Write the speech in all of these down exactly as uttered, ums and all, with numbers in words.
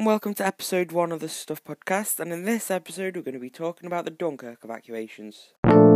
and welcome to episode one of the Stuff Podcast, and in this episode we're going to be talking about the Dunkirk evacuations.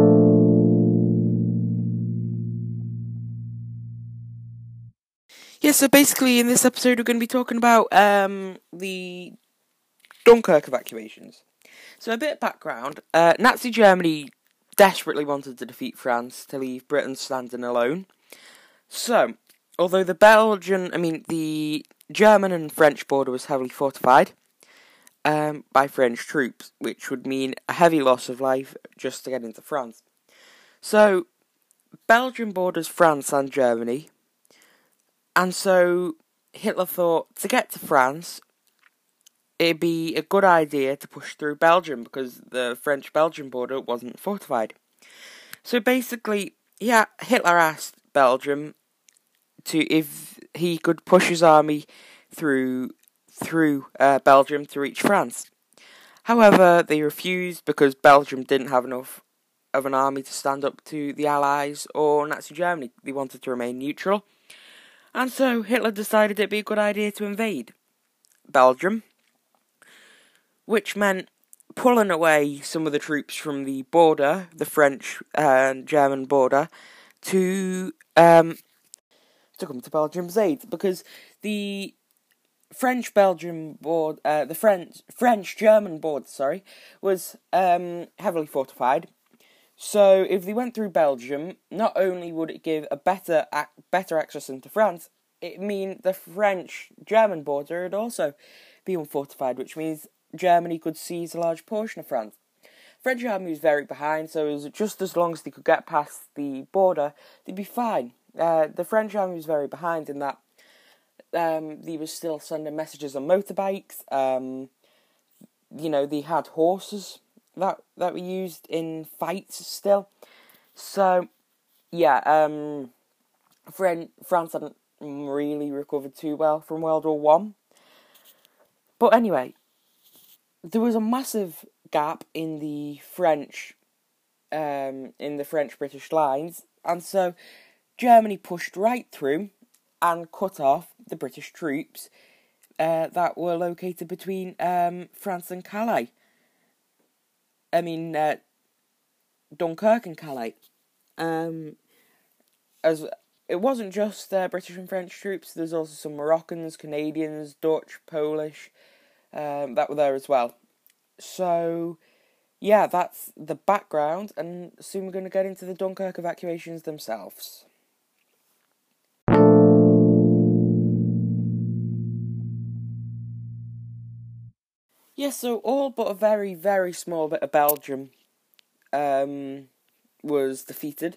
Yeah, so basically in this episode we're going to be talking about um, the Dunkirk evacuations. So a bit of background, uh, Nazi Germany desperately wanted to defeat France to leave Britain standing alone. So, although the Belgian, I mean the German and French border was heavily fortified um, by French troops, which would mean a heavy loss of life just to get into France. So, Belgium borders France and Germany, and so Hitler thought to get to France, it'd be a good idea to push through Belgium because the French-Belgian border wasn't fortified. So basically, yeah, Hitler asked Belgium to if he could push his army through through uh, Belgium to reach France. However, they refused because Belgium didn't have enough of an army to stand up to the Allies or Nazi Germany. They wanted to remain neutral. And so Hitler decided it'd be a good idea to invade Belgium, which meant pulling away some of the troops from the border, the French and German border, to um, to come to Belgium's aid, because the French-Belgian board, uh, the French French-German border, sorry, was um, heavily fortified. So if they went through Belgium, not only would it give a better ac- better access into France, it mean the French-German border would also be unfortified, which means Germany could seize a large portion of France. French army was very behind, so it was just as long as they could get past the border, they'd be fine. Uh, the French army was very behind in that um, they were still sending messages on motorbikes. Um, you know, they had horses that that were used in fights still. So, yeah, um, Fran- France hadn't really recovered too well from World War One. But anyway, there was a massive gap in the French, um, in the French-British lines, and so Germany pushed right through and cut off the British troops uh, that were located between um, France and Calais. I mean, uh, Dunkirk and Calais. Um, as it wasn't just uh, British and French troops. There's also some Moroccans, Canadians, Dutch, Polish um, that were there as well. So, yeah, that's the background, and soon we're going to get into the Dunkirk evacuations themselves. Yeah, so all but a very, very small bit of Belgium um, was defeated,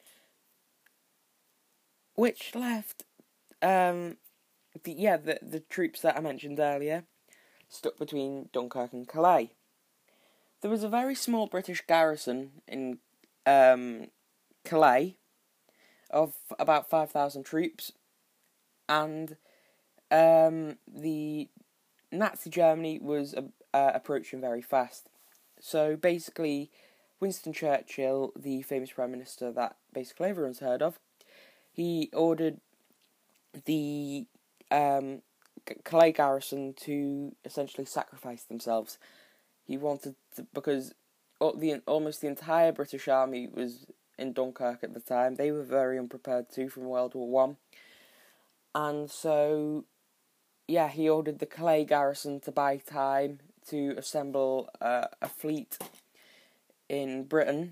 which left, um, the, yeah, the, the troops that I mentioned earlier stuck between Dunkirk and Calais. There was a very small British garrison in um, Calais of about five thousand troops, and um, the Nazi Germany was uh, uh, approaching very fast. So basically, Winston Churchill, the famous Prime Minister that basically everyone's heard of, he ordered the um, Calais garrison to essentially sacrifice themselves. He wanted to, because all the almost the entire British army was in Dunkirk at the time. They were very unprepared too from World War One, and so yeah, he ordered the Calais garrison to buy time to assemble uh, a fleet in Britain,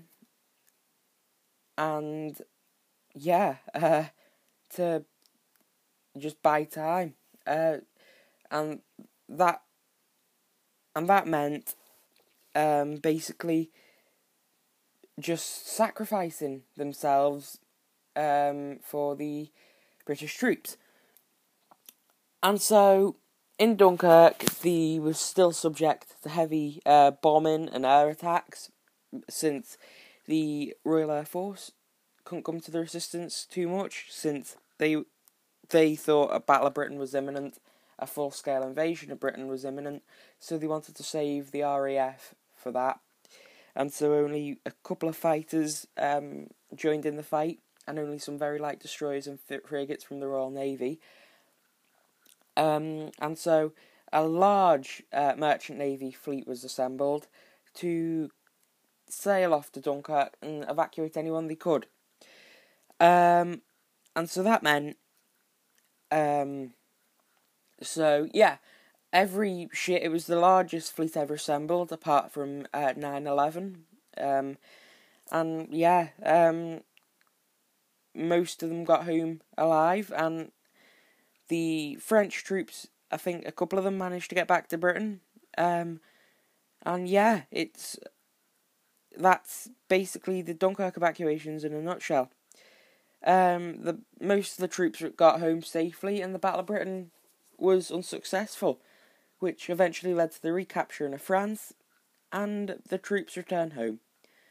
and yeah, uh, to just buy time, uh, and that and that meant um, basically just sacrificing themselves um, for the British troops. And so, in Dunkirk, they were still subject to heavy uh, bombing and air attacks, since the Royal Air Force couldn't come to their assistance too much, since they they thought a Battle of Britain was imminent, a full-scale invasion of Britain was imminent, so they wanted to save the R A F for that. And so only a couple of fighters um, joined in the fight, and only some very light destroyers and frigates from the Royal Navy. Um, and so a large uh, merchant navy fleet was assembled to sail off to Dunkirk and evacuate anyone they could. Um, and so that meant, um, so yeah, every ship, it was the largest fleet ever assembled, apart from uh, nine eleven. Um, and yeah, um, most of them got home alive, and the French troops, I think a couple of them managed to get back to Britain. Um, and yeah, it's that's basically the Dunkirk evacuations in a nutshell. Um, the most of the troops got home safely, and the Battle of Britain was unsuccessful, which eventually led to the recapturing of France, and the troops returned home.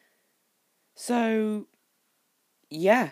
So, yeah.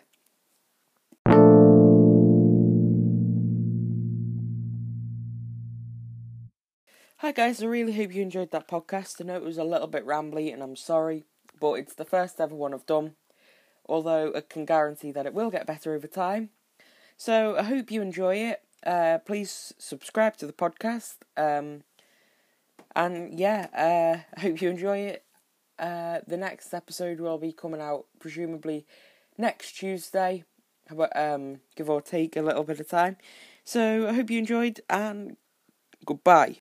Hi guys, I really hope you enjoyed that podcast. I know it was a little bit rambly, and I'm sorry, but it's the first ever one I've done, although I can guarantee that it will get better over time. So I hope you enjoy it. Uh, please subscribe to the podcast. Um, and yeah, uh, I hope you enjoy it. Uh, the next episode will be coming out presumably next Tuesday, but um, give or take a little bit of time. So I hope you enjoyed, and goodbye.